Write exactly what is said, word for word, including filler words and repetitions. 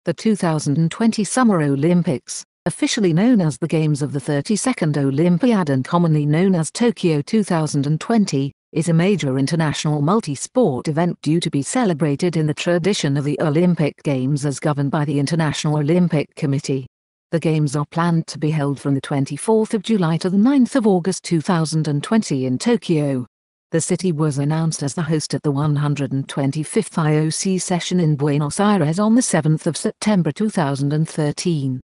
The two thousand twenty Summer Olympics, officially known as the Games of the thirty-second Olympiad and commonly known as Tokyo two thousand twenty, is a major international multi-sport event due to be celebrated in the tradition of the Olympic Games as governed by the International Olympic Committee. The Games are planned to be held from the twenty-fourth of July to the ninth of August two thousand twenty in Tokyo. The city was announced as the host at the one hundred twenty-fifth I O C session in Buenos Aires on the seventh of September two thousand thirteen.